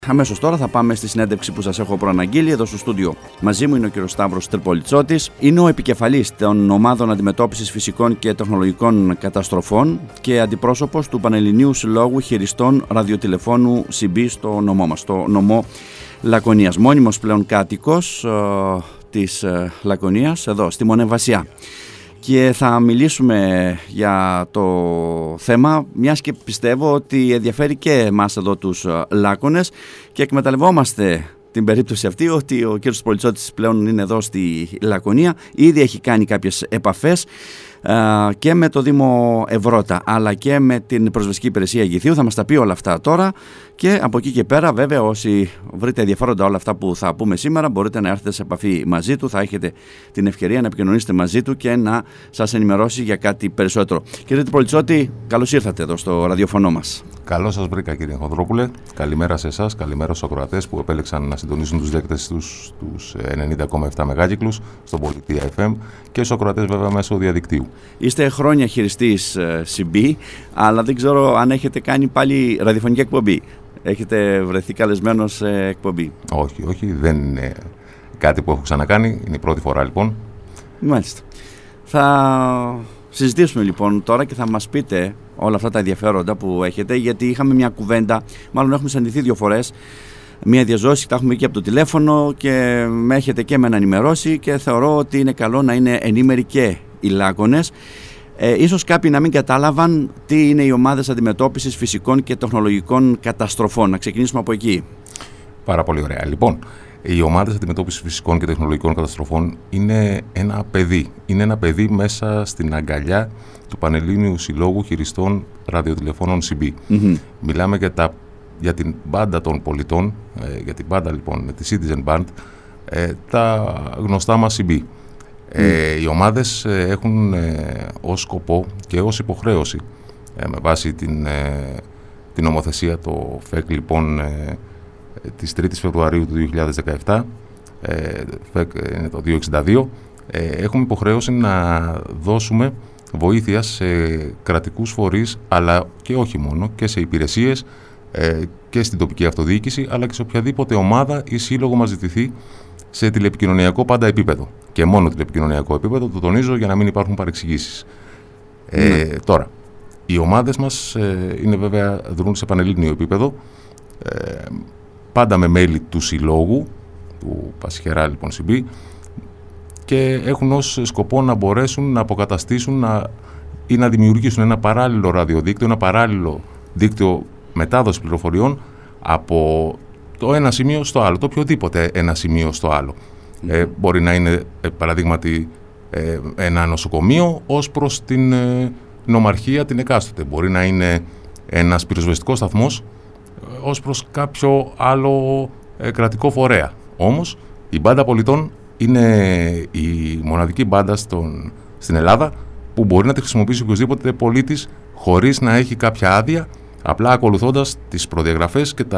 Αμέσως τώρα θα πάμε στη συνέντευξη που σας έχω προαναγγείλει εδώ στο στούντιο. Μαζί μου είναι ο κ. Σταύρος Τρυπολιτσότης. Είναι ο επικεφαλής των ομάδων αντιμετώπισης φυσικών και τεχνολογικών καταστροφών και αντιπρόσωπος του Πανελληνίου Συλλόγου Χειριστών Ραδιοτηλεφώνου CB στο νομό μας, στο νομό Λακωνίας. Μόνιμος πλέον κάτοικος της Λακωνίας, εδώ στη Μονεβασιά. Και θα μιλήσουμε για το θέμα, μιας και πιστεύω ότι ενδιαφέρει και εμάς εδώ τους Λάκωνες, και εκμεταλλευόμαστε την περίπτωση αυτή ότι ο κ. Τρυπολιτσότης πλέον είναι εδώ στη Λακωνία. Ήδη έχει κάνει κάποιες επαφές και με το Δήμο Ευρώτα αλλά και με την Προσβεστική Υπηρεσία Γηθίου. Θα μας τα πει όλα αυτά τώρα, και από εκεί και πέρα βέβαια όσοι βρείτε ενδιαφέροντα όλα αυτά που θα πούμε σήμερα μπορείτε να έρθετε σε επαφή μαζί του, θα έχετε την ευκαιρία να επικοινωνήσετε μαζί του και να σας ενημερώσει για κάτι περισσότερο. Κύριε Τρυπολιτσότη, καλώς ήρθατε εδώ στο ραδιοφωνό μας. Καλώς σας βρήκα, κύριε Χονδρόπουλε. Καλημέρα σε εσάς, καλημέρα στους ακροατές που επέλεξαν να συντονίσουν τους δέκτες τους 90,7 μεγάκυκλους στο Πολιτεία FM και στους ακροατές βέβαια μέσω διαδικτύου. Είστε χρόνια χειριστής CB, αλλά δεν ξέρω αν έχετε κάνει πάλι ραδιοφωνική εκπομπή. Έχετε βρεθεί καλεσμένος σε εκπομπή? Όχι, δεν είναι κάτι που έχω ξανακάνει, είναι η πρώτη φορά λοιπόν. Μάλιστα. Θα συζητήσουμε λοιπόν τώρα και θα μας πείτε όλα αυτά τα ενδιαφέροντα που έχετε, γιατί είχαμε μια κουβέντα, μάλλον έχουμε συναντηθεί 2 φορές, μια διαζώση, τα έχουμε και από το τηλέφωνο και με έχετε και με να ενημερώσει, και θεωρώ ότι είναι καλό να είναι ενήμεροι και οι Λάκωνες. Ίσως κάποιοι να μην κατάλαβαν τι είναι οι ομάδες αντιμετώπισης φυσικών και τεχνολογικών καταστροφών. Να ξεκινήσουμε από εκεί. Πάρα πολύ ωραία. Λοιπόν, οι ομάδες αντιμετώπισης φυσικών και τεχνολογικών καταστροφών είναι ένα παιδί. Είναι ένα παιδί μέσα στην αγκαλιά του Πανελλήνιου Συλλόγου Χειριστών Ραδιοτηλεφώνων CB. Mm-hmm. Μιλάμε για την μπάντα των πολιτών, για την μπάντα λοιπόν, τη Citizen Band, τα γνωστά μας CB. Οι ομάδες έχουν ως σκοπό και ως υποχρέωση με βάση την νομοθεσία, το ΦΕΚ λοιπόν της 3ης Φεβρουαρίου του 2017, ΦΕΚ είναι το 262, έχουμε υποχρέωση να δώσουμε βοήθεια σε κρατικούς φορείς, αλλά και όχι μόνο, και σε υπηρεσίες και στην τοπική αυτοδιοίκηση, αλλά και σε οποιαδήποτε ομάδα ή σύλλογο μας ζητηθεί σε τηλεπικοινωνιακό πάντα επίπεδο. Και μόνο τηλεπικοινωνιακό επίπεδο, το τονίζω για να μην υπάρχουν παρεξηγήσεις. Τώρα, οι ομάδες μας είναι βέβαια, δρούν σε πανελλήνιο επίπεδο, πάντα με μέλη του συλλόγου, του Πασχερά λοιπόν CB, και έχουν ως σκοπό να μπορέσουν να αποκαταστήσουν ή να δημιουργήσουν ένα παράλληλο ραδιοδίκτυο, ένα παράλληλο δίκτυο μετάδοση πληροφοριών από το ένα σημείο στο άλλο, το οποιοδήποτε ένα σημείο στο άλλο. Μπορεί να είναι παραδείγματι ένα νοσοκομείο ως προς την νομαρχία την εκάστοτε. Μπορεί να είναι ένας πυροσβεστικός σταθμός ως προς κάποιο άλλο κρατικό φορέα. Όμως η μπάντα πολιτών είναι η μοναδική μπάντα στην Ελλάδα που μπορεί να τη χρησιμοποιήσει οποιοδήποτε πολίτης χωρίς να έχει κάποια άδεια, απλά ακολουθώντας τις προδιαγραφές και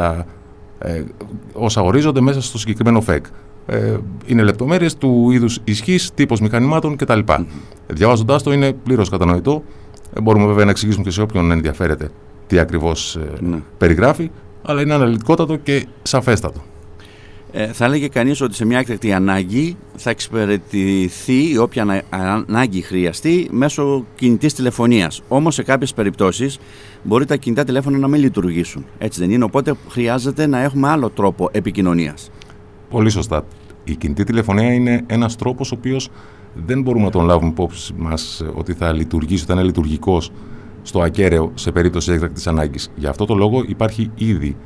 όσα ορίζονται μέσα στο συγκεκριμένο ΦΕΚ. Είναι λεπτομέρειες του είδους ισχύς, τύπος μηχανημάτων κτλ. Διαβάζοντάς το είναι πλήρως κατανοητό. Μπορούμε βέβαια να εξηγήσουμε και σε όποιον ενδιαφέρεται τι ακριβώς περιγράφει, αλλά είναι αναλυτικότατο και σαφέστατο. Θα έλεγε κανείς ότι σε μια έκτακτη ανάγκη θα εξυπηρετηθεί όποια ανάγκη χρειαστεί μέσω κινητής τηλεφωνίας. Όμως σε κάποιες περιπτώσεις μπορεί τα κινητά τηλέφωνα να μην λειτουργήσουν. Έτσι δεν είναι? Οπότε χρειάζεται να έχουμε άλλο τρόπο επικοινωνίας. Πολύ σωστά. Η κινητή τηλεφωνία είναι ένας τρόπος ο οποίος δεν μπορούμε να τον λάβουμε υπόψη μας ότι θα λειτουργήσει, θα είναι λειτουργικός στο ακέραιο σε περίπτωση έκτακτης ανάγκης. Γι' αυτό το λόγο υπάρχει ήδη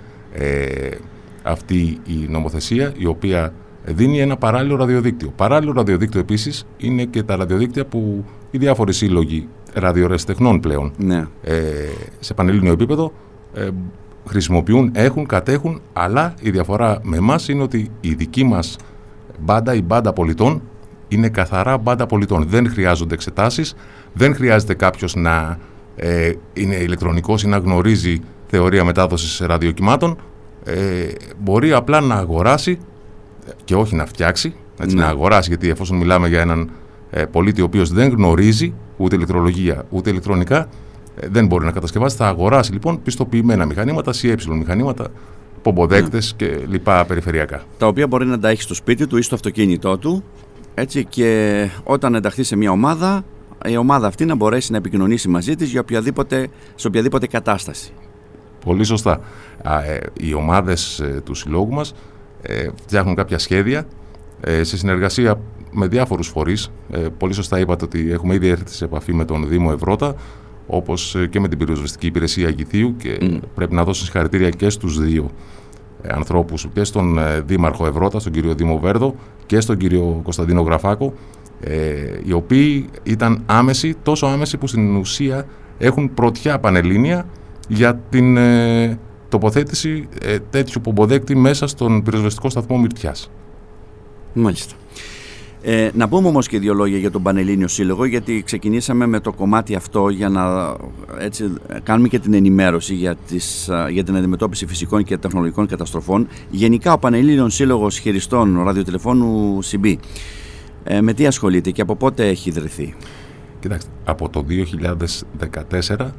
αυτή η νομοθεσία, η οποία δίνει ένα παράλληλο ραδιοδίκτυο. Παράλληλο ραδιοδίκτυο επίσης είναι και τα ραδιοδίκτυα που οι διάφοροι σύλλογοι ραδιορεσιτεχνών πλέον σε πανελλήνιο επίπεδο χρησιμοποιούν, κατέχουν, αλλά η διαφορά με εμάς είναι ότι η δική μας μπάντα, η μπάντα πολιτών, είναι καθαρά μπάντα πολιτών. Δεν χρειάζονται εξετάσεις, δεν χρειάζεται κάποιος να είναι ηλεκτρονικός ή να γνωρίζει θεωρία μετάδοσης ραδιοκυμάτων. Μπορεί απλά να αγοράσει και όχι να φτιάξει, να αγοράσει, γιατί εφόσον μιλάμε για έναν πολίτη ο οποίος δεν γνωρίζει ούτε ηλεκτρολογία ούτε ηλεκτρονικά, δεν μπορεί να κατασκευάσει. Θα αγοράσει λοιπόν πιστοποιημένα μηχανήματα, CE μηχανήματα, πομποδέκτες και λοιπά περιφερειακά. Τα οποία μπορεί να τα έχει στο σπίτι του ή στο αυτοκίνητό του, έτσι, και όταν ενταχθεί σε μια ομάδα, η ομάδα αυτή να μπορέσει να επικοινωνήσει μαζί της σε οποιαδήποτε κατάσταση. Πολύ σωστά. Οι ομάδες του συλλόγου μας φτιάχνουν κάποια σχέδια σε συνεργασία με διάφορους φορείς. Πολύ σωστά είπατε ότι έχουμε ήδη έρθει σε επαφή με τον Δήμο Ευρώτα, όπως και με την πυροσβεστική υπηρεσία Αγιθίου, και πρέπει να δώσω συγχαρητήρια και στους δύο ανθρώπους, και στον Δήμαρχο Ευρώτα, στον κύριο Δήμο Βέρδο, και στον κύριο Κωνσταντίνο Γραφάκο, οι οποίοι ήταν άμεσοι, τόσο άμεσοι που στην ουσία έχουν πρωτιά πανελλήνια για την τοποθέτηση τέτοιου πομποδέκτη μέσα στον πυροσβεστικό σταθμό Μυρτιάς. Μάλιστα. Να πούμε όμως και δύο λόγια για τον Πανελλήνιο Σύλλογο, γιατί ξεκινήσαμε με το κομμάτι αυτό για να έτσι κάνουμε και την ενημέρωση για την αντιμετώπιση φυσικών και τεχνολογικών καταστροφών. Γενικά ο Πανελλήνιος Σύλλογος Χειριστών Ραδιοτηλεφώνου CB με τι ασχολείται και από πότε έχει ιδρυθεί? Κοιτάξτε, από το 2014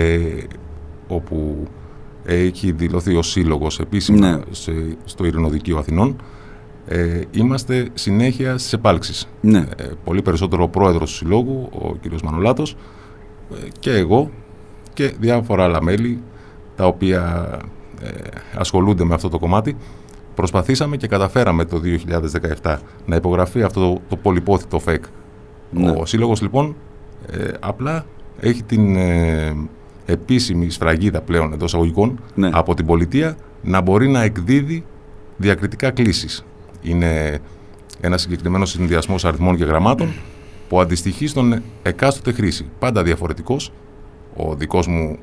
όπου έχει δηλωθεί ο Σύλλογος επίσημα στο Ειρηνοδικείο Αθηνών, είμαστε συνέχεια στις επάλξεις. Πολύ περισσότερο ο πρόεδρος του Συλλόγου, ο κ. Μανολάτος, και εγώ και διάφορα άλλα μέλη τα οποία ασχολούνται με αυτό το κομμάτι. Προσπαθήσαμε και καταφέραμε το 2017 να υπογραφεί αυτό το πολυπόθητο ΦΕΚ. Ο Σύλλογος λοιπόν απλά έχει την επίσημη σφραγίδα πλέον εντός αγωγικών από την πολιτεία να μπορεί να εκδίδει διακριτικά κλήσεις. Είναι ένα συγκεκριμένο συνδυασμός αριθμών και γραμμάτων που αντιστοιχεί στον εκάστοτε χρήση. Πάντα διαφορετικός. Ο δικός μου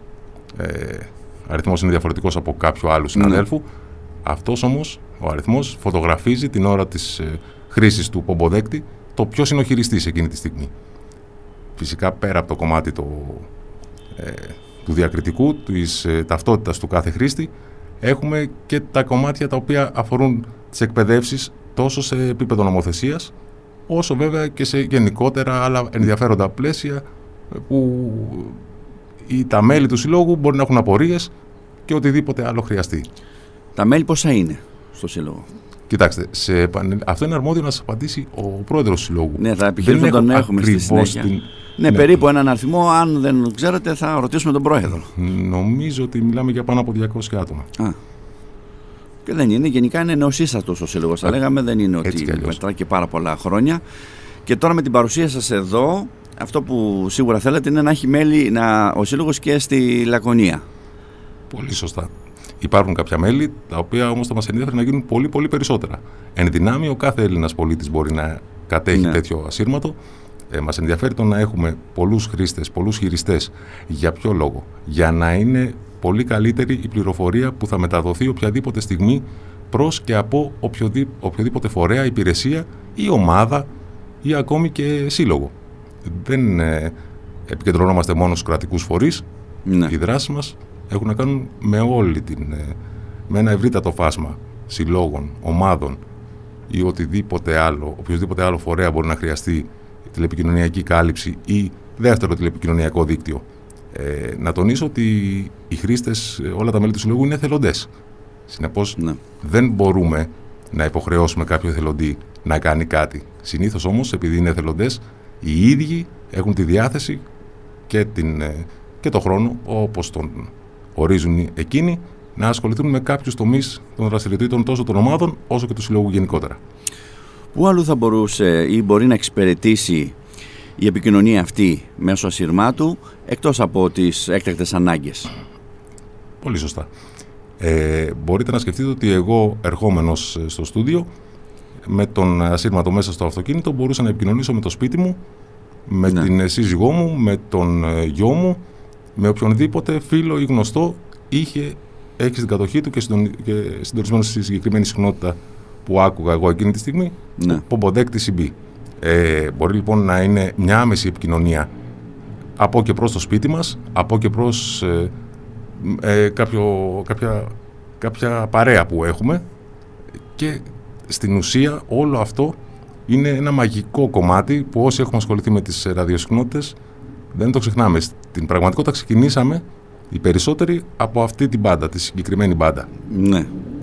αριθμός είναι διαφορετικός από κάποιο άλλου συναδέλφου. Αυτός όμως ο αριθμός φωτογραφίζει την ώρα της χρήσης του πομποδέκτη το ποιος είναι ο χειριστής εκείνη τη στιγμή. Φυσικά πέρα από το κομμάτι του διακριτικού, της ταυτότητας του κάθε χρήστη, έχουμε και τα κομμάτια τα οποία αφορούν τις εκπαιδεύσεις τόσο σε επίπεδο νομοθεσίας, όσο βέβαια και σε γενικότερα άλλα ενδιαφέροντα πλαίσια που τα μέλη του Συλλόγου μπορεί να έχουν απορίες και οτιδήποτε άλλο χρειαστεί. Τα μέλη πόσα είναι στο Σύλλογο? Κοιτάξτε, αυτό είναι αρμόδιο να σας απαντήσει ο πρόεδρος του Συλλόγου. Ναι, θα επιχειρήσουμε να τον έχουμε στη συνέχεια. Ναι, περίπου έναν αριθμό, αν δεν ξέρετε θα ρωτήσουμε τον πρόεδρο. Νομίζω ότι μιλάμε για πάνω από 200 άτομα. Και δεν είναι, γενικά είναι νεοσύστατος ο Σύλλογος, θα λέγαμε, δεν είναι ότι μετρά και πάρα πολλά χρόνια. Και τώρα με την παρουσία σας εδώ, αυτό που σίγουρα θέλετε είναι να έχει μέλη ο Σύλλογος και στη Λακωνία. Πολύ σωστά. Υπάρχουν κάποια μέλη, τα οποία όμως θα μας ενδιαφέρει να γίνουν πολύ πολύ περισσότερα. Εν δυνάμει, ο κάθε Έλληνας πολίτης μπορεί να κατέχει τέτοιο ασύρματο. Μας ενδιαφέρει το να έχουμε πολλούς χρήστες, πολλούς χειριστές. Για ποιο λόγο? Για να είναι πολύ καλύτερη η πληροφορία που θα μεταδοθεί οποιαδήποτε στιγμή προς και από οποιοδήποτε φορέα, υπηρεσία ή ομάδα ή ακόμη και σύλλογο. Δεν επικεντρωνόμαστε μόνο στους κρατικούς φορείς. Οι δράσεις μας έχουν να κάνουν με ένα ευρύτατο φάσμα συλλόγων, ομάδων ή οποιοδήποτε άλλο φορέα μπορεί να χρειαστεί τηλεπικοινωνιακή κάλυψη ή δεύτερο τηλεπικοινωνιακό δίκτυο. Να τονίσω ότι οι χρήστες, όλα τα μέλη του Συλλόγου είναι εθελοντές. Συνεπώς δεν μπορούμε να υποχρεώσουμε κάποιο εθελοντή να κάνει κάτι. Συνήθως όμως, επειδή είναι εθελοντές, οι ίδιοι έχουν τη διάθεση και το χρόνο, όπως τον ορίζουν εκείνοι, να ασχοληθούν με κάποιους τομείς των δραστηριοτήτων τόσο των ομάδων όσο και του Συλλόγου γενικότερα. Πού αλλού θα μπορούσε ή μπορεί να εξυπηρετήσει η επικοινωνία αυτή μέσω ασυρμάτου εκτός από τις έκτακτες ανάγκες? Πολύ σωστά. Μπορείτε να σκεφτείτε ότι εγώ, ερχόμενος στο στούντιο, με τον ασύρματο μέσα στο αυτοκίνητο μπορούσα να επικοινωνήσω με το σπίτι μου, με την σύζυγό μου, με τον γιο μου, με οποιονδήποτε φίλο ή γνωστό έχει στην κατοχή του και συντονισμένο στη συγκεκριμένη συχνότητα που άκουγα εγώ εκείνη τη στιγμή, πομποδέκτη CB. Μπορεί λοιπόν να είναι μια άμεση επικοινωνία από και προς το σπίτι μας, από και προς κάποια παρέα που έχουμε, και στην ουσία όλο αυτό είναι ένα μαγικό κομμάτι που όσοι έχουμε ασχοληθεί με τις ραδιοσυχνότητες δεν το ξεχνάμε. Στην πραγματικότητα ξεκινήσαμε οι περισσότεροι από αυτή την μπάντα, τη συγκεκριμένη μπάντα. Ναι.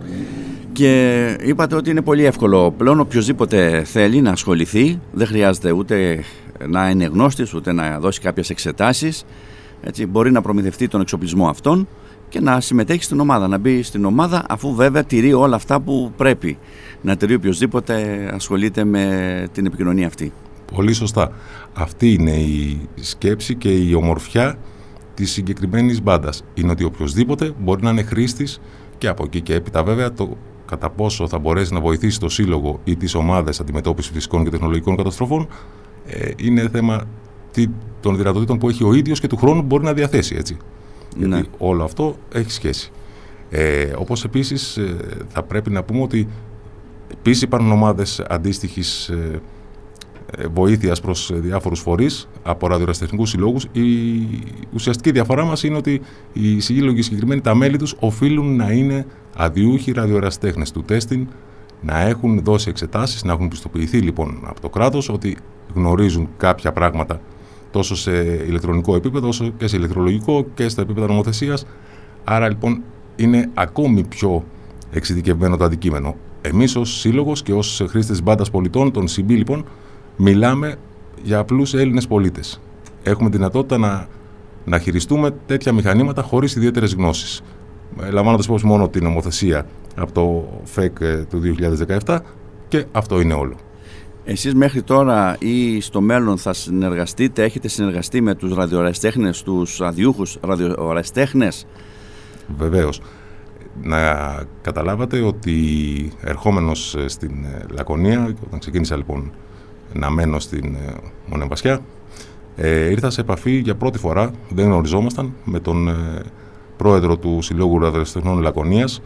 Και είπατε ότι είναι πολύ εύκολο πλέον, οποιοσδήποτε θέλει να ασχοληθεί, δεν χρειάζεται ούτε να είναι γνώστης, ούτε να δώσει κάποιες εξετάσεις, έτσι, μπορεί να προμηθευτεί τον εξοπλισμό αυτόν και να συμμετέχει στην ομάδα, να μπει στην ομάδα, αφού βέβαια τηρεί όλα αυτά που πρέπει να τηρεί οποιοσδήποτε ασχολείται με την επικοινωνία αυτή. Πολύ σωστά. Αυτή είναι η σκέψη και η ομορφιά της συγκεκριμένης μπάντας. Είναι ότι οποιοσδήποτε μπορεί να είναι χρήστης, και από εκεί και έπειτα βέβαια το κατά πόσο θα μπορέσει να βοηθήσει το σύλλογο ή τις ομάδες αντιμετώπισης φυσικών και τεχνολογικών καταστροφών είναι θέμα των δυνατοτήτων που έχει ο ίδιος και του χρόνου που μπορεί να διαθέσει, έτσι. Ναι. Γιατί όλο αυτό έχει σχέση. Όπως επίσης θα πρέπει να πούμε ότι επίσης υπάρχουν ομάδες αντίστοιχης βοήθειας προς διάφορους φορείς από ραδιοερασιτεχνικούς συλλόγους. Η ουσιαστική διαφορά μας είναι ότι οι σύλλογοι συγκεκριμένοι, τα μέλη τους, οφείλουν να είναι αδιούχοι ραδιοερασιτέχνες του τέστην, να έχουν δώσει εξετάσεις, να έχουν πιστοποιηθεί λοιπόν από το κράτος ότι γνωρίζουν κάποια πράγματα τόσο σε ηλεκτρονικό επίπεδο όσο και σε ηλεκτρολογικό και στα επίπεδα νομοθεσίας. Άρα λοιπόν είναι ακόμη πιο εξειδικευμένο το αντικείμενο. Εμείς ως σύλλογος και ως χρήστες μπάντας πολιτών, των CB λοιπόν, μιλάμε για απλούς Έλληνες πολίτες. Έχουμε δυνατότητα να χειριστούμε τέτοια μηχανήματα χωρίς ιδιαίτερες γνώσεις. Λαμβάνοντας υπόψη μόνο την νομοθεσία από το ΦΕΚ του 2017, και αυτό είναι όλο. Εσείς μέχρι τώρα ή στο μέλλον θα συνεργαστείτε, έχετε συνεργαστεί με τους ραδιοερασιτέχνες, τους αδιούχους ραδιοερασιτέχνες? Βεβαίως. Να καταλάβατε ότι ερχόμενος στην Λακωνία, όταν ξεκίνησα λοιπόν να μένω στην Μονεμβασιά, ήρθα σε επαφή για πρώτη φορά, δεν γνωριζόμασταν, με τον πρόεδρο του Συλλόγου Ραδιοερασιτεχνών Λακωνίας,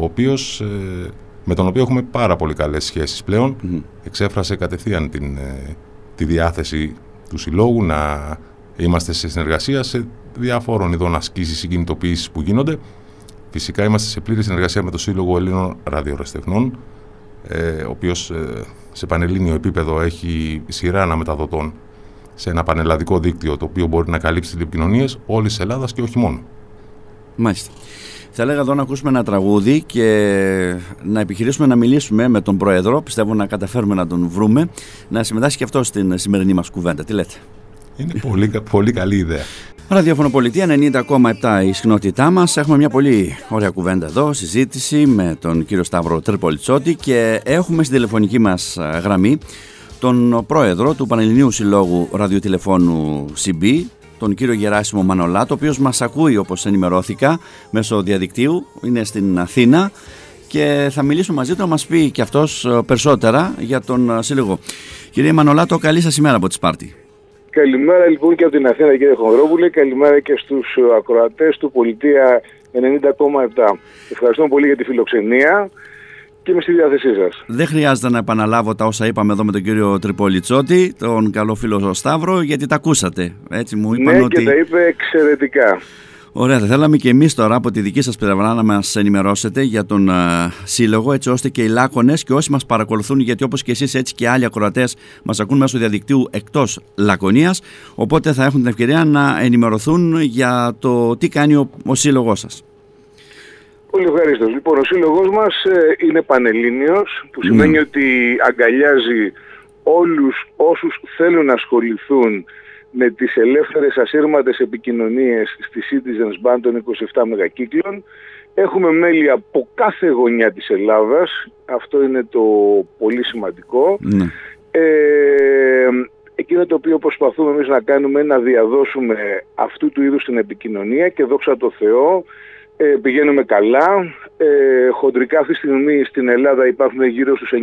με τον οποίο έχουμε πάρα πολύ καλές σχέσεις πλέον. Εξέφρασε κατευθείαν τη διάθεση του Συλλόγου να είμαστε σε συνεργασία σε διάφορων ειδών ασκήσεις, συγκινητοποιήσεις που γίνονται. Φυσικά είμαστε σε πλήρη συνεργασία με το Σύλλογο Ελλήνων Ραδιοερασιτεχνών, ο οποίος σε πανελλήνιο επίπεδο έχει σειρά αναμεταδοτών σε ένα πανελλαδικό δίκτυο, το οποίο μπορεί να καλύψει τις επικοινωνίες όλης της Ελλάδας και όχι μόνο. Μάλιστα. Θα έλεγα εδώ να ακούσουμε ένα τραγούδι και να επιχειρήσουμε να μιλήσουμε με τον Πρόεδρο. Πιστεύω να καταφέρουμε να τον βρούμε, να συμμετάσχει και αυτό στην σημερινή μας κουβέντα. Τι λέτε? Είναι πολύ καλή ιδέα. Ραδιοφωνοπολιτεία 90,7 η συχνότητά μας. Έχουμε μια πολύ ωραία κουβέντα εδώ, συζήτηση με τον κύριο Σταύρο Τρυπολιτσότη, και έχουμε στην τηλεφωνική μας γραμμή τον Πρόεδρο του Πανελληνίου Συλλόγου Ραδιοτηλεφώνου CB, τον κύριο Γεράσιμο Μανολάτο, ο οποίος μας ακούει, όπως ενημερώθηκα, μέσω διαδικτύου, είναι στην Αθήνα και θα μιλήσουμε μαζί του να μας πει και αυτός περισσότερα για τον Σύλλογο. Κύριε Μανολάτο, καλή σας ημέρα από τη Σπάρτη. Καλημέρα λοιπόν και από την Αθήνα, κύριε Χονδρόπουλε, καλημέρα και στους ακροατές του Πολιτεία 90,7. Ευχαριστώ πολύ για τη φιλοξενία και είμαι στη διάθεσή σας. Δεν χρειάζεται να επαναλάβω τα όσα είπαμε εδώ με τον κύριο Τρυπολιτσότη, τον καλό φίλο Σταύρο, γιατί τα ακούσατε. Έτσι μου είπαν, ναι, ότι... και τα είπε εξαιρετικά. Ωραία, θα θέλαμε και εμείς τώρα από τη δική σας πλευρά να μας ενημερώσετε για τον Σύλλογο, έτσι ώστε και οι Λάκωνες και όσοι μας παρακολουθούν, γιατί όπως και εσείς έτσι και άλλοι ακροατές μας ακούν μέσω διαδικτύου εκτός Λακωνίας, οπότε θα έχουν την ευκαιρία να ενημερωθούν για το τι κάνει ο Σύλλογός σας. Πολύ ευχαριστώ. Λοιπόν, ο Σύλλογός μας είναι πανελλήνιος, που σημαίνει ότι αγκαλιάζει όλους όσους θέλουν να ασχοληθούν με τις ελεύθερες ασύρματες επικοινωνίες στη Citizens Band των 27 μεγακύκλων. Έχουμε μέλη από κάθε γωνιά της Ελλάδας. Αυτό είναι το πολύ σημαντικό. Εκείνο το οποίο προσπαθούμε εμείς να κάνουμε είναι να διαδώσουμε αυτού του είδους την επικοινωνία, και δόξα τω Θεώ πηγαίνουμε καλά. Χοντρικά αυτή τη στιγμή στην Ελλάδα υπάρχουν γύρω στους 9.500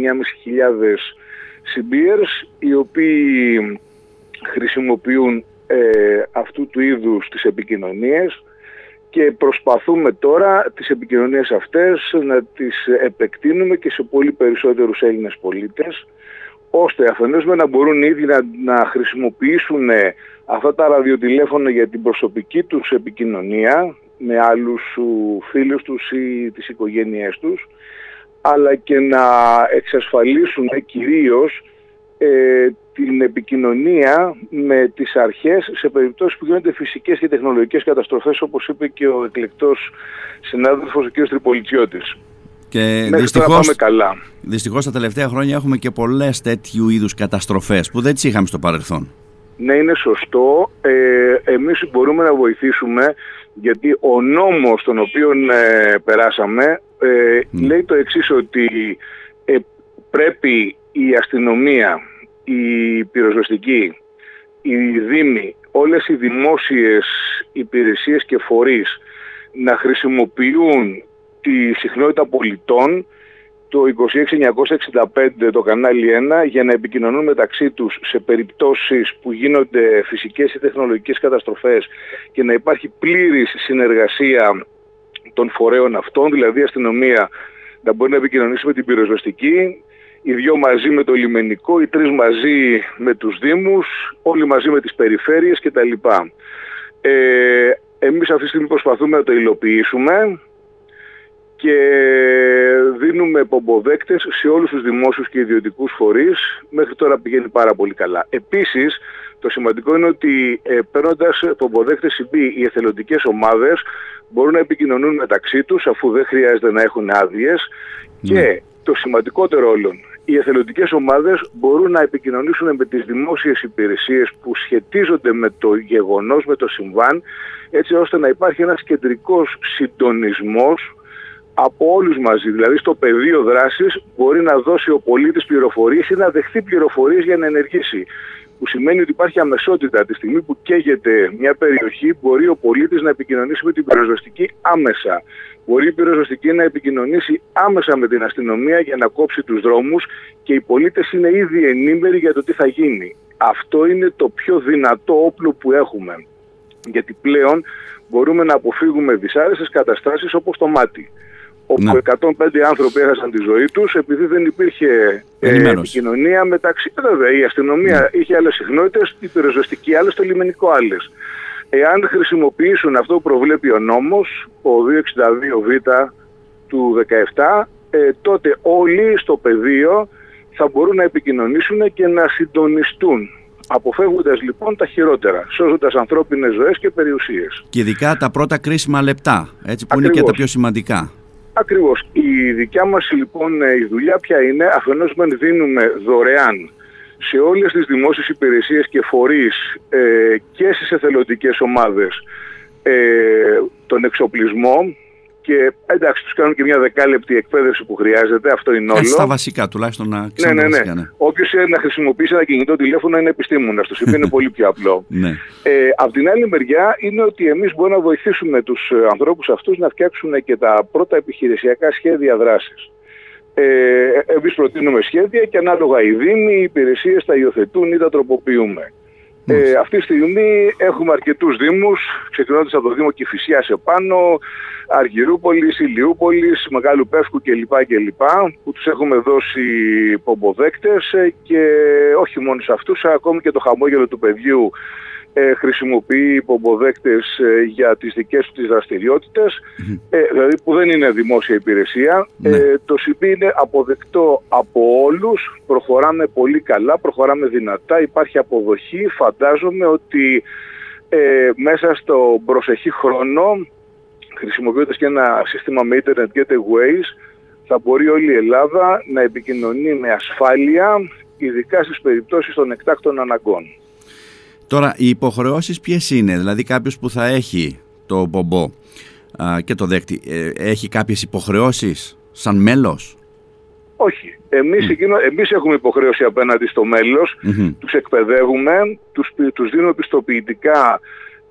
CBers, οι οποίοι χρησιμοποιούν αυτού του είδους τις επικοινωνίες, και προσπαθούμε τώρα τις επικοινωνίες αυτές να τις επεκτείνουμε και σε πολύ περισσότερους Έλληνες πολίτες, ώστε αφενός να μπορούν οι ίδιοι να χρησιμοποιήσουν αυτά τα ραδιοτηλέφωνα για την προσωπική τους επικοινωνία με άλλους φίλους τους ή τις οικογένειές τους, αλλά και να εξασφαλίσουν κυρίως την επικοινωνία με τις αρχές σε περιπτώσεις που γίνονται φυσικές και τεχνολογικές καταστροφές, όπως είπε και ο εκλεκτός συνάδελφος ο κ. Τρυπολιτσιώτης. Και δυστυχώς τα τελευταία χρόνια έχουμε και πολλές τέτοιου είδους καταστροφές που δεν τις είχαμε στο παρελθόν. Ναι, είναι σωστό. Εμείς μπορούμε να βοηθήσουμε, γιατί ο νόμος τον οποίο περάσαμε λέει το εξής, ότι πρέπει η αστυνομία, η πυροσβεστική, οι δήμοι, όλες οι δημόσιες υπηρεσίες και φορείς να χρησιμοποιούν τη συχνότητα πολιτών, το 26965, το κανάλι 1, για να επικοινωνούν μεταξύ τους σε περιπτώσεις που γίνονται φυσικές ή τεχνολογικές καταστροφές και να υπάρχει πλήρης συνεργασία των φορέων αυτών, δηλαδή η αστυνομία να μπορεί να επικοινωνήσει με την πυροσβεστική, οι δύο μαζί με το λιμενικό, οι τρεις μαζί με τους δήμους, όλοι μαζί με τις περιφέρειες κτλ. Εμείς αυτή τη στιγμή προσπαθούμε να το υλοποιήσουμε και δίνουμε πομποδέκτες σε όλους τους δημόσιους και ιδιωτικούς φορείς. Μέχρι τώρα πηγαίνει πάρα πολύ καλά. Επίσης, το σημαντικό είναι ότι παίρνοντας πομποδέκτες CB, οι εθελοντικές ομάδες μπορούν να επικοινωνούν μεταξύ τους, αφού δεν χρειάζεται να έχουν άδειες. Και το σημαντικότερο όλων, οι εθελοντικές ομάδες μπορούν να επικοινωνήσουν με τις δημόσιες υπηρεσίες που σχετίζονται με το γεγονός, με το συμβάν, έτσι ώστε να υπάρχει ένας κεντρικός συντονισμός από όλους μαζί. Δηλαδή στο πεδίο δράσης μπορεί να δώσει ο πολίτης πληροφορίες ή να δεχθεί πληροφορίες για να ενεργήσει. Που σημαίνει ότι υπάρχει αμεσότητα. Τη στιγμή που καίγεται μια περιοχή, μπορεί ο πολίτης να επικοινωνήσει με την πυροσβεστική άμεσα. Μπορεί η πυροσβεστική να επικοινωνήσει άμεσα με την αστυνομία για να κόψει τους δρόμους και οι πολίτες είναι ήδη ενήμεροι για το τι θα γίνει. Αυτό είναι το πιο δυνατό όπλο που έχουμε. Γιατί πλέον μπορούμε να αποφύγουμε δυσάρεστες καταστάσεις όπως το μάτι. Όπου 105 άνθρωποι έχασαν τη ζωή τους επειδή δεν υπήρχε επικοινωνία μεταξύ. Βέβαια, η αστυνομία είχε άλλες συχνότητες, η πυροσβεστική άλλες, το λιμενικό άλλες. Εάν χρησιμοποιήσουν αυτό που προβλέπει ο νόμος, ο 262β του 17, τότε όλοι στο πεδίο θα μπορούν να επικοινωνήσουν και να συντονιστούν, αποφεύγοντας λοιπόν τα χειρότερα, σώζοντας ανθρώπινες ζωές και περιουσίες. Και ειδικά τα πρώτα κρίσιμα λεπτά, έτσι, που είναι και τα πιο σημαντικά. Ακριβώς. Η δικιά μας λοιπόν η δουλειά ποια είναι? Αφενός μεν δίνουμε δωρεάν σε όλες τις δημόσιες υπηρεσίες και φορείς και στις εθελοντικές ομάδες τον εξοπλισμό, και εντάξει, τους κάνουν και μια 10λεπτη εκπαίδευση που χρειάζεται, αυτό είναι όλο. Στα βασικά τουλάχιστον να ξέρουν. Ναι. Όποιος να χρησιμοποιήσει ένα κινητό τηλέφωνο είναι επιστήμονας, το είναι πολύ πιο απλό. Απ' την άλλη μεριά είναι ότι εμείς μπορούμε να βοηθήσουμε τους ανθρώπους αυτούς να φτιάξουν και τα πρώτα επιχειρησιακά σχέδια δράσης. Εμείς προτείνουμε σχέδια και ανάλογα οι δήμοι, οι υπηρεσίες τα υιοθετούν ή τα τροποποιούμε. Αυτή τη στιγμή έχουμε αρκετούς δήμους, ξεκινώντας από το Δήμο Κηφισιάς επάνω, Αργυρούπολης, Ηλιούπολης, Μεγάλου Πεύκου κλπ. Που τους έχουμε δώσει πομποδέκτες, και όχι μόνο σε αυτούς, ακόμη και το χαμόγελο του παιδιού χρησιμοποιεί πομποδέκτες για τις δικές του τις δραστηριότητες, δηλαδή που δεν είναι δημόσια υπηρεσία. Το CB είναι αποδεκτό από όλους, προχωράμε πολύ καλά, προχωράμε δυνατά, υπάρχει αποδοχή. Φαντάζομαι ότι μέσα στο προσεχή χρόνο, χρησιμοποιώντας και ένα σύστημα με Internet Gateways, θα μπορεί όλη η Ελλάδα να επικοινωνεί με ασφάλεια, ειδικά στις περιπτώσεις των εκτάκτων αναγκών. Τώρα, οι υποχρεώσεις ποιες είναι? Δηλαδή κάποιος που θα έχει το πομπό και το δέκτη, έχει κάποιες υποχρεώσεις σαν μέλος? Όχι. Εμείς έχουμε υποχρέωση απέναντι στο μέλος, τους εκπαιδεύουμε, τους δίνουμε πιστοποιητικά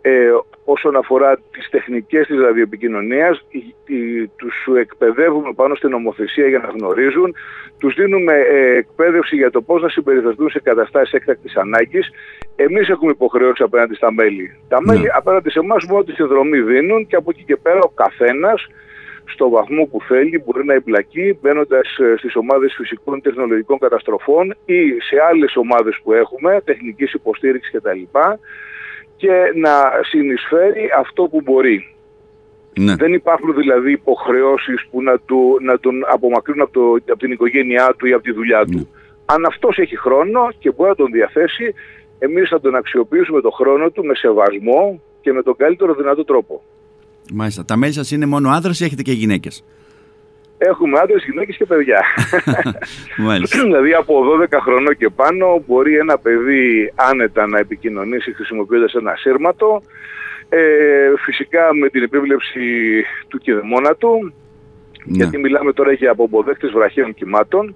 όσον αφορά τις τεχνικές της ραδιοεπικοινωνίας, τους εκπαιδεύουμε πάνω στην νομοθεσία για να γνωρίζουν, τους δίνουμε εκπαίδευση για το πώς να συμπεριφερθούν σε καταστάσεις έκτακτης ανάγκης. Εμείς έχουμε υποχρεώσει απέναντι στα μέλη. Τα μέλη απέναντι σε εμάς μόνο τη συνδρομή δίνουν, και από εκεί και πέρα ο καθένας στο βαθμό που θέλει μπορεί να εμπλακεί μπαίνοντας στις ομάδες φυσικών τεχνολογικών καταστροφών ή σε άλλες ομάδες που έχουμε, τεχνικής υποστήριξης κτλ. Και να συνεισφέρει αυτό που μπορεί. Δεν υπάρχουν δηλαδή υποχρεώσεις που να τον απομακρύνουν από την οικογένειά του ή από τη δουλειά του. Αν αυτός έχει χρόνο και μπορεί να τον διαθέσει, εμείς θα τον αξιοποιήσουμε τον χρόνο του με σεβασμό και με τον καλύτερο δυνατό τρόπο. Μάλιστα. Τα μέλη σας είναι μόνο άνδρες ή έχετε και γυναίκες? Έχουμε άντρες, γυναίκες και παιδιά. Δηλαδή από 12 χρονών και πάνω μπορεί ένα παιδί άνετα να επικοινωνήσει χρησιμοποιώντας ένα ασύρματο, φυσικά με την επίβλεψη του κηδεμόνα του, γιατί μιλάμε τώρα για αποποδέκτες βραχαίων κυμάτων.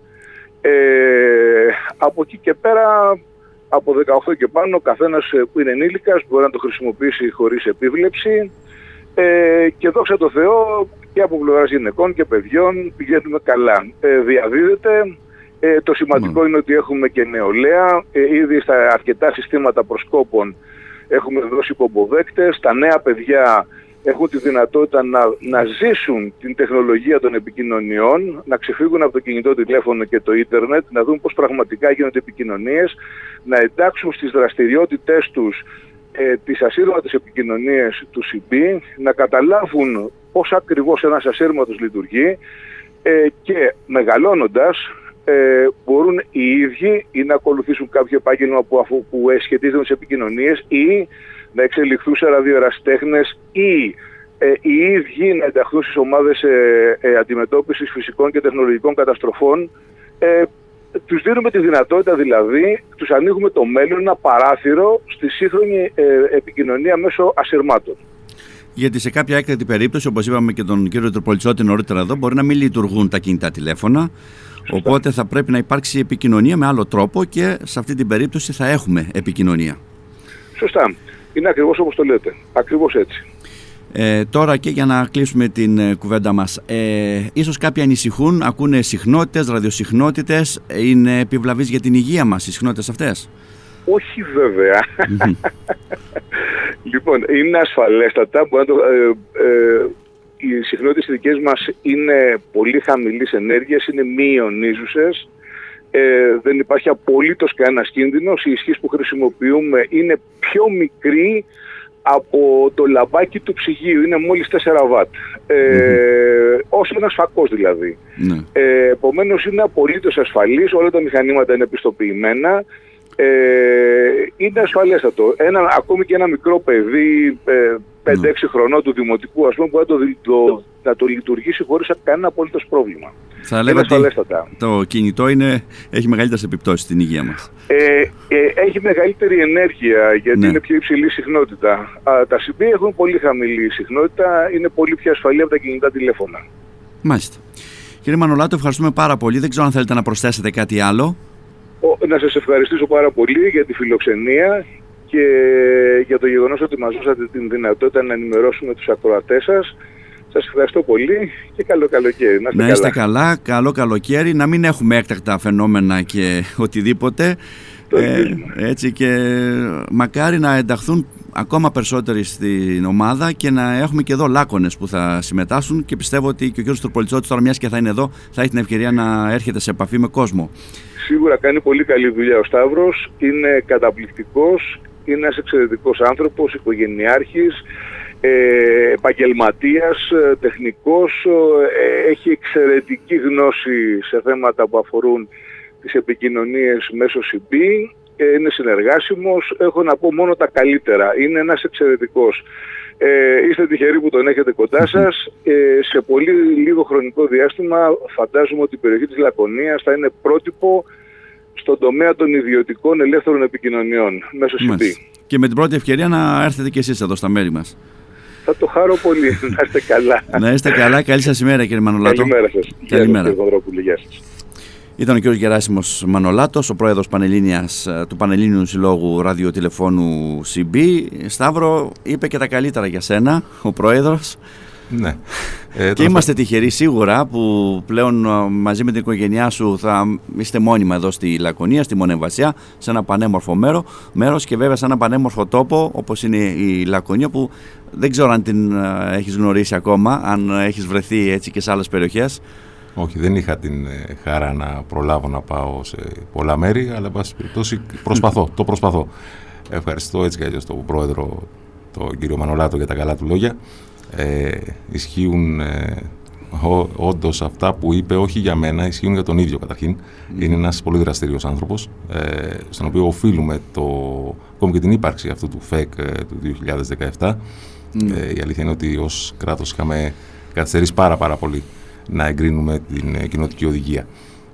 Από εκεί και πέρα, από 18 και πάνω, ο καθένας που είναι ενήλικας μπορεί να το χρησιμοποιήσει χωρίς επίβλεψη, και δόξα τω Θεώ και από πλευράς γυναικών και παιδιών πηγαίνουμε καλά. Διαδίδεται. Το σημαντικό είναι ότι έχουμε και νεολαία. Ήδη στα αρκετά συστήματα προσκόπων έχουμε δώσει υποποδέκτες. Τα νέα παιδιά έχουν τη δυνατότητα να ζήσουν την τεχνολογία των επικοινωνιών, να ξεφύγουν από το κινητό τηλέφωνο και το ίντερνετ, να δουν πώς πραγματικά γίνονται επικοινωνίες, να εντάξουν στις δραστηριότητές τους τις ασύρματες επικοινωνίες του CB, να καταλάβουν πώς ακριβώς ένας ασύρματος λειτουργεί, και μεγαλώνοντας μπορούν οι ίδιοι ή να ακολουθήσουν κάποιο επάγγελμα που σχετίζεται με τις επικοινωνίες, ή να εξελιχθούν σε ραδιοερασιτέχνες, ή οι ίδιοι να ενταχθούν στις ομάδες αντιμετώπισης φυσικών και τεχνολογικών καταστροφών. Τους δίνουμε τη δυνατότητα, δηλαδή, τους ανοίγουμε το μέλλον, ένα παράθυρο στη σύγχρονη επικοινωνία μέσω ασυρμάτων. Γιατί σε κάποια έκτακτη περίπτωση, όπως είπαμε και τον κύριο Τρυπολιτσότη νωρίτερα εδώ, μπορεί να μην λειτουργούν τα κινητά τηλέφωνα. Σωστά. Οπότε θα πρέπει να υπάρξει επικοινωνία με άλλο τρόπο, και σε αυτή την περίπτωση θα έχουμε επικοινωνία. Σωστά. Είναι ακριβώς όπως το λέτε. Ακριβώς έτσι. Τώρα, και για να κλείσουμε την κουβέντα μας, ίσως κάποιοι ανησυχούν, ακούνε συχνότητες, ραδιοσυχνότητες. Είναι επιβλαβείς για την υγεία μας οι συχνότητες αυτές? Όχι βέβαια. Λοιπόν, είναι ασφαλέστατα. Οι συχνότητες δικές μας είναι πολύ χαμηλής ενέργειας, είναι μη ιονίζουσες. Δεν υπάρχει απολύτως κανένας κίνδυνος. Η ισχύς που χρησιμοποιούμε είναι πιο μικρή από το λαμπάκι του ψυγείου, είναι μόλις 4 βατ. Όσο ένας φακός δηλαδή. Επομένως είναι απολύτως ασφαλής, όλα τα μηχανήματα είναι επιστοποιημένα. Είναι ασφαλέστατο. Ακόμη και ένα μικρό παιδί 5-6 χρονών του δημοτικού, ας πούμε, μπορεί να το λειτουργήσει χωρίς κανένα απολύτως πρόβλημα. Θα λέγαμε ότι το κινητό έχει μεγαλύτερες επιπτώσεις στην υγεία μας. Έχει μεγαλύτερη ενέργεια, γιατί είναι πιο υψηλή συχνότητα. Τα CB έχουν πολύ χαμηλή συχνότητα, είναι πολύ πιο ασφαλή από τα κινητά τηλέφωνα. Μάλιστα. Κύριε Μανολάτο, ευχαριστούμε πάρα πολύ. Δεν ξέρω αν θέλετε να προσθέσετε κάτι άλλο. Να σας ευχαριστήσω πάρα πολύ για τη φιλοξενία και για το γεγονός ότι μας δώσατε την δυνατότητα να ενημερώσουμε τους ακροατές σας. Σας ευχαριστώ πολύ και καλό καλοκαίρι. Να είστε καλά, καλό καλοκαίρι, να μην έχουμε έκτακτα φαινόμενα και οτιδήποτε. Έτσι, και μακάρι να ενταχθούν ακόμα περισσότεροι στην ομάδα και να έχουμε και εδώ λάκωνες που θα συμμετάσχουν, και πιστεύω ότι και ο κ. Τρυπολιτσότης, τώρα μιας και θα είναι εδώ, θα έχει την ευκαιρία να έρχεται σε επαφή με κόσμο. Σίγουρα κάνει πολύ καλή δουλειά ο Σταύρος, είναι καταπληκτικός, είναι ένας εξαιρετικός άνθρωπος, οικογενειάρχης, επαγγελματίας, τεχνικός, έχει εξαιρετική γνώση σε θέματα που αφορούν τις επικοινωνίες μέσω CB, είναι συνεργάσιμος, έχω να πω μόνο τα καλύτερα, είναι ένας εξαιρετικός. Είστε τυχεροί που τον έχετε κοντά σας. Σε πολύ λίγο χρονικό διάστημα φαντάζομαι ότι η περιοχή της Λακωνίας θα είναι πρότυπο στον τομέα των ιδιωτικών ελεύθερων επικοινωνιών μέσω CB. Και με την πρώτη ευκαιρία να έρθετε και εσείς εδώ στα μέρη μας. Θα το χαρώ πολύ. Να είστε καλά. Να είστε καλά. Καλή σας ημέρα, κύριε Μανολάτο. Καλημέρα σας. Καλημέρα. Γεια σας. Ήταν ο κ. Γεράσιμος Μανολάτος, ο πρόεδρος του Πανελλήνιου Συλλόγου Ραδιοτηλεφώνου CB. Σταύρο, είπε και τα καλύτερα για σένα, ο πρόεδρος. Ναι. Και είμαστε τυχεροί σίγουρα που πλέον μαζί με την οικογένειά σου θα είστε μόνιμα εδώ στη Λακωνία, στη Μονεμβασιά, σε ένα πανέμορφο μέρος, και βέβαια σε ένα πανέμορφο τόπο όπως είναι η Λακωνία, που δεν ξέρω αν την έχεις γνωρίσει ακόμα, αν έχεις βρεθεί έτσι και σε άλλες περιοχές. Όχι, δεν είχα την χαρά να προλάβω να πάω σε πολλά μέρη, αλλά εν πάση περιπτώσει το προσπαθώ. Ευχαριστώ έτσι κι αλλιώς τον πρόεδρο, τον κύριο Μανολάτο, για τα καλά του λόγια. Ισχύουν όντως αυτά που είπε, όχι για μένα, ισχύουν για τον ίδιο καταρχήν. Είναι ένας πολύ δραστήριος άνθρωπος, στον οποίο οφείλουμε ακόμη και την ύπαρξη αυτού του ΦΕΚ του 2017. Η αλήθεια είναι ότι ως κράτος είχαμε καθυστερήσει πάρα πολύ να εγκρίνουμε την κοινοτική οδηγία.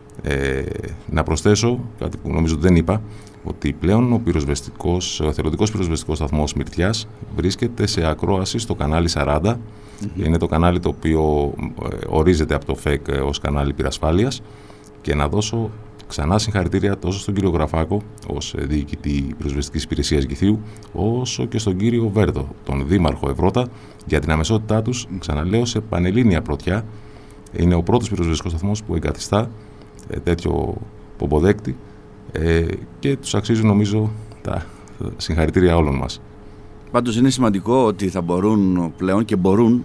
Να προσθέσω κάτι που νομίζω ότι δεν είπα, ότι πλέον ο εθελοντικός πυροσβεστικός σταθμός Μυρτιάς βρίσκεται σε ακρόαση στο κανάλι 40. Είναι το κανάλι το οποίο ορίζεται από το ΦΕΚ ως κανάλι πυρασφάλειας, και να δώσω ξανά συγχαρητήρια τόσο στον κύριο Γραφάκο ως διοικητή πυροσβεστικής υπηρεσίας Γηθίου, όσο και στον κύριο Βέρδο, τον δήμαρχο Ευρώτα, για την αμεσότητά τους, ξαναλέω, σε πανελλήνια πρωτιά. Είναι ο πρώτος πυροσβεστικός σταθμός που εγκαθιστά τέτοιο πομποδέκτη, και τους αξίζουν, νομίζω, τα συγχαρητήρια όλων μας. Πάντως είναι σημαντικό ότι θα μπορούν πλέον και μπορούν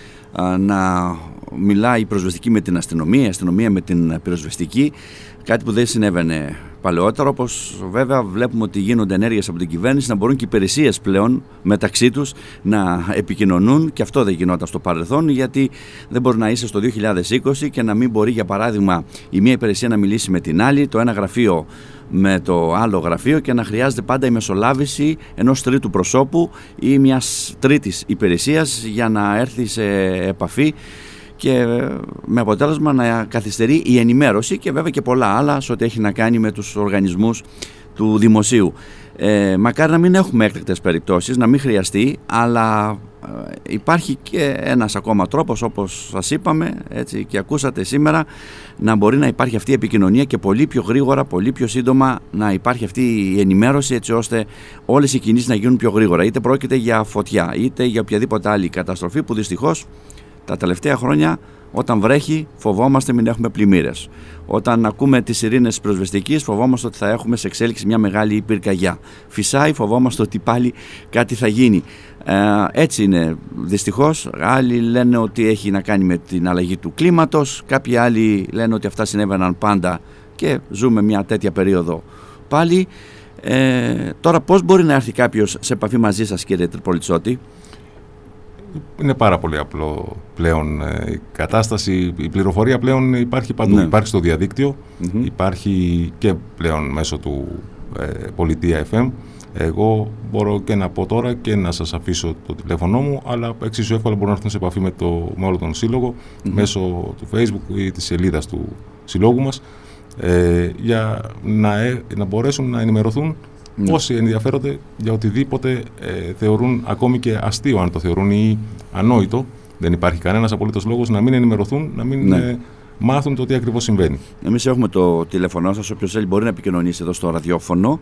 να μιλάει η πυροσβεστική με την αστυνομία, η αστυνομία με την πυροσβεστική, κάτι που δεν συνέβαινε παλαιότερα, όπως βέβαια βλέπουμε ότι γίνονται ενέργειες από την κυβέρνηση, να μπορούν και οι υπηρεσίες πλέον μεταξύ τους να επικοινωνούν, και αυτό δεν γινόταν στο παρελθόν, γιατί δεν μπορεί να είσαι στο 2020 και να μην μπορεί, για παράδειγμα, η μία υπηρεσία να μιλήσει με την άλλη, το ένα γραφείο με το άλλο γραφείο, και να χρειάζεται πάντα η μεσολάβηση ενός τρίτου προσώπου ή μιας τρίτης υπηρεσίας για να έρθει σε επαφή, και με αποτέλεσμα να καθυστερεί η ενημέρωση, και βέβαια και πολλά άλλα σε ό,τι έχει να κάνει με τους οργανισμούς του δημοσίου. Μακάρι να μην έχουμε έκτακτες περιπτώσεις, να μην χρειαστεί, αλλά υπάρχει και ένας ακόμα τρόπος, όπως σας είπαμε, έτσι, και ακούσατε σήμερα, να μπορεί να υπάρχει αυτή η επικοινωνία και πολύ πιο γρήγορα, πολύ πιο σύντομα να υπάρχει αυτή η ενημέρωση, έτσι ώστε όλες οι κινήσεις να γίνουν πιο γρήγορα, είτε πρόκειται για φωτιά είτε για οποιαδήποτε άλλη καταστροφή, που δυστυχώς τα τελευταία χρόνια, όταν βρέχει, φοβόμαστε μην έχουμε πλημμύρες. Όταν ακούμε τις σιρήνες πυροσβεστικής, φοβόμαστε ότι θα έχουμε σε εξέλιξη μια μεγάλη πυρκαγιά. Φυσάει, φοβόμαστε ότι πάλι κάτι θα γίνει. Έτσι είναι δυστυχώς. Άλλοι λένε ότι έχει να κάνει με την αλλαγή του κλίματος, κάποιοι άλλοι λένε ότι αυτά συνέβαιναν πάντα και ζούμε μια τέτοια περίοδο πάλι. Τώρα πώς μπορεί να έρθει κάποιος σε επαφή μαζί σας, κύριε Τρυπολιτσότη? Είναι πάρα πολύ απλό πλέον η κατάσταση. Η πληροφορία πλέον υπάρχει παντού. Υπάρχει στο διαδίκτυο, υπάρχει και πλέον μέσω του Πολιτεία FM. Εγώ μπορώ και να πω τώρα και να σας αφήσω το τηλέφωνό μου, αλλά εξίσου εύκολα μπορούν να έρθουν σε επαφή με όλο τον σύλλογο μέσω του Facebook ή της σελίδας του συλλόγου μας, για να μπορέσουν να ενημερωθούν όσοι ενδιαφέρονται για οτιδήποτε θεωρούν, ακόμη και αστείο αν το θεωρούν ή ανόητο. Δεν υπάρχει κανένας απολύτως λόγος να μην ενημερωθούν, να μην μάθουν το τι ακριβώς συμβαίνει. Εμείς έχουμε το τηλέφωνο σας, όποιος θέλει μπορεί να επικοινωνήσει εδώ στο ραδιόφωνο,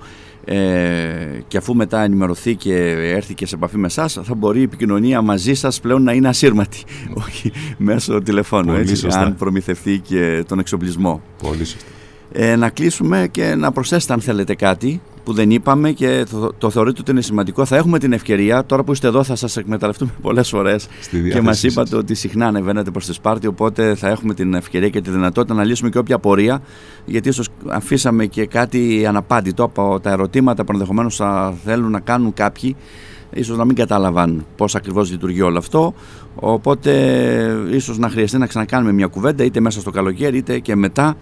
και αφού μετά ενημερωθεί και έρθει και σε επαφή με εσάς, θα μπορεί η επικοινωνία μαζί σας πλέον να είναι ασύρματη, όχι μέσω τηλεφώνου, έτσι, αν προμηθευτεί και τον εξοπλισμό. Πολύ σωστά. Να κλείσουμε και να προσθέσετε αν θέλετε κάτι που δεν είπαμε και το θεωρείτε ότι είναι σημαντικό. Θα έχουμε την ευκαιρία, τώρα που είστε εδώ θα σας εκμεταλλευτούμε πολλές φορές και μας είπατε ότι συχνά ανεβαίνετε προς τη Σπάρτη, οπότε θα έχουμε την ευκαιρία και τη δυνατότητα να λύσουμε και όποια απορία, γιατί ίσως αφήσαμε και κάτι αναπάντητο από τα ερωτήματα που ενδεχομένως θα θέλουν να κάνουν κάποιοι, ίσως να μην κατάλαβαν πώς ακριβώς λειτουργεί όλο αυτό, οπότε ίσως να χρειαστεί να ξανακάνουμε μια κουβέντα είτε μέσα στο καλοκαίρι είτε και μετά,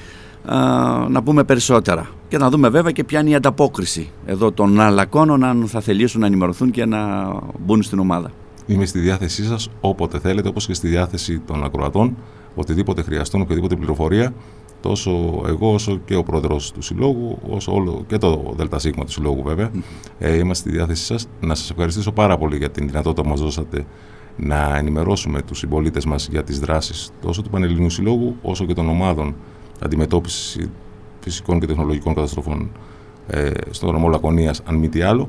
να πούμε περισσότερα και να δούμε βέβαια και ποια είναι η ανταπόκριση εδώ των αλλακώνων, αν θα θελήσουν να ενημερωθούν και να μπουν στην ομάδα. Είμαι στη διάθεσή σας όποτε θέλετε, όπως και στη διάθεση των ακροατών, οτιδήποτε χρειαστούν, οποιαδήποτε πληροφορία, τόσο εγώ όσο και ο πρόεδρος του Συλλόγου, όσο όλο και το ΔΣ του Συλλόγου βέβαια, είμαστε στη διάθεσή σας. Να σας ευχαριστήσω πάρα πολύ για την δυνατότητα που μας δώσατε να ενημερώσουμε τους συμπολίτες μας για τις δράσεις τόσο του Πανελληνίου Συλλόγου όσο και των ομάδων αντιμετώπιση φυσικών και τεχνολογικών καταστροφών στον δρόμο Λακωνίας, αν μη τι άλλο.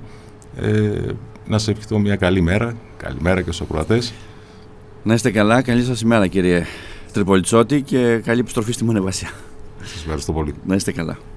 Να σε ευχηθώ μια καλή μέρα. Καλημέρα και στους ακροατές. Να είστε καλά, καλή σας ημέρα κύριε Τρυπολιτσότη και καλή επιστροφή στη Μονεβασία. Σας ευχαριστώ πολύ. Να είστε καλά.